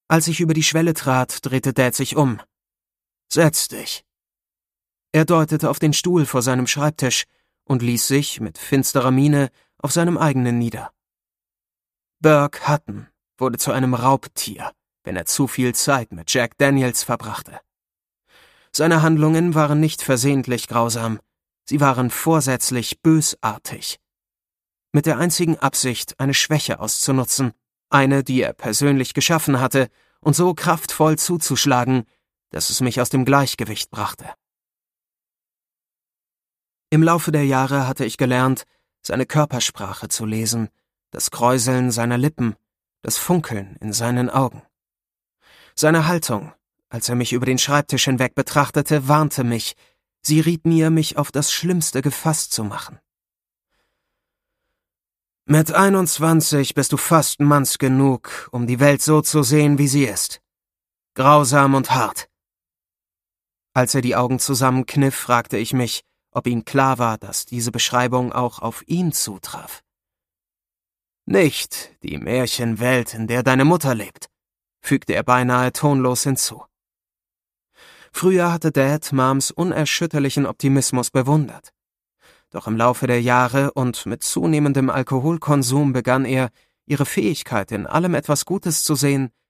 Als ich über die Schwelle trat, drehte Dad sich um. »Setz dich.« Er deutete auf den Stuhl vor seinem Schreibtisch und ließ sich mit finsterer Miene auf seinem eigenen nieder. Burke Hutton wurde zu einem Raubtier, wenn er zu viel Zeit mit Jack Daniels verbrachte. Seine Handlungen waren nicht versehentlich grausam, sie waren vorsätzlich bösartig. Mit der einzigen Absicht, eine Schwäche auszunutzen, eine, die er persönlich geschaffen hatte, und so kraftvoll zuzuschlagen, dass es mich aus dem Gleichgewicht brachte. Im Laufe der Jahre hatte ich gelernt, seine Körpersprache zu lesen, das Kräuseln seiner Lippen, das Funkeln in seinen Augen. Seine Haltung, als er mich über den Schreibtisch hinweg betrachtete, warnte mich, sie riet mir, mich auf das Schlimmste gefasst zu machen. »Mit 21 bist du fast Manns genug, um die Welt so zu sehen, wie sie ist. Grausam und hart.« Als er die Augen zusammenkniff, fragte ich mich, ob ihm klar war, dass diese Beschreibung auch auf ihn zutraf. »Nicht die Märchenwelt, in der deine Mutter lebt«, fügte er beinahe tonlos hinzu. Früher hatte Dad Moms unerschütterlichen Optimismus bewundert. Doch im Laufe der Jahre und mit zunehmendem Alkoholkonsum begann er, ihre Fähigkeit, in allem etwas Gutes zu sehen,